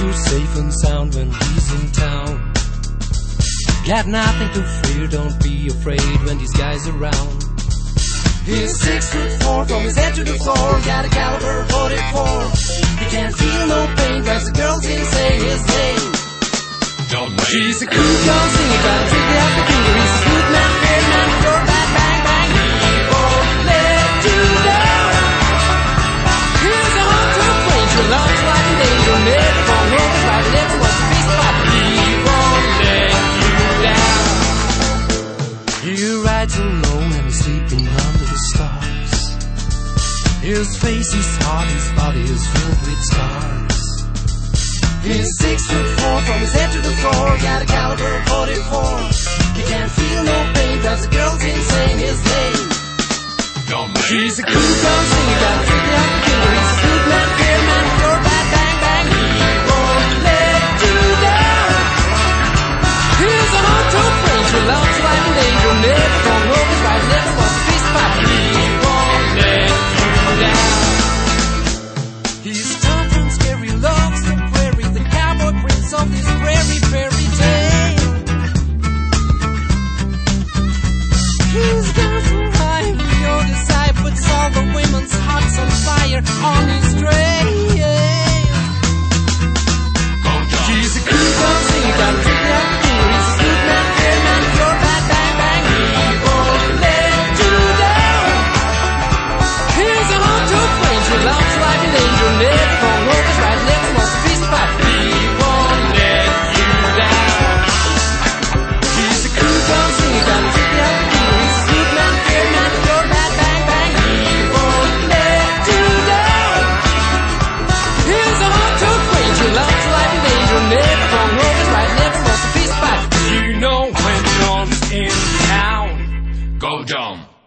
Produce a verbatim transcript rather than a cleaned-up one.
safe and sound when he's in town. Got nothing to fear, don't be afraid when these guys around. He's six foot four from his head to the floor, got a caliber forty-four. He can't feel no pain, drives the girls insane, his name. Don't wait. He's a cool young singer, got a tricky out the finger. He's a smooth man, fair man, your bang, bang, bang. He won't let you down. He's a hunter, ranger, loves like an angel, never gone wrong, right, never wants to be spotted. He won't let you down. He rides alone and he's sleeping under the stars. His face is hard, his body is filled with scars. He's six foot four from his head to the floor, got a caliber forty-four. He can't feel no pain, drives the girls insane, his name. Don't wait. He's a cool young singer, got a tricky out the finger. He's a smooth man, fair man, your bang, bang, bang. He won't let you down. He's a hunter, ranger, loves like an angel, never gone wrong, is right, never wants to be spotted. He won't let you down. He's tough and scary, loves the prairie, the cowboy prince of this prairie fairy tale. He's gone from high to the other side, puts all the women's hearts on fire on his trail. He's a cool young singer, got a trick out the finger. He's a smooth man, fair man, your bang, bang, bang. He won't let you down. He's a hunter, ranger, loves like an angel, never gone wrong, is right, never wants to be spotted. He won't let you down. He's a cool young singer, got a trick out the finger. He's a smooth man, fair man, your bang, bang, bang. He won't let you down. He's a hunter, ranger, loves like an angel, never gone wrong, is right, never wants to be spotted. You know when John's in town. Go John.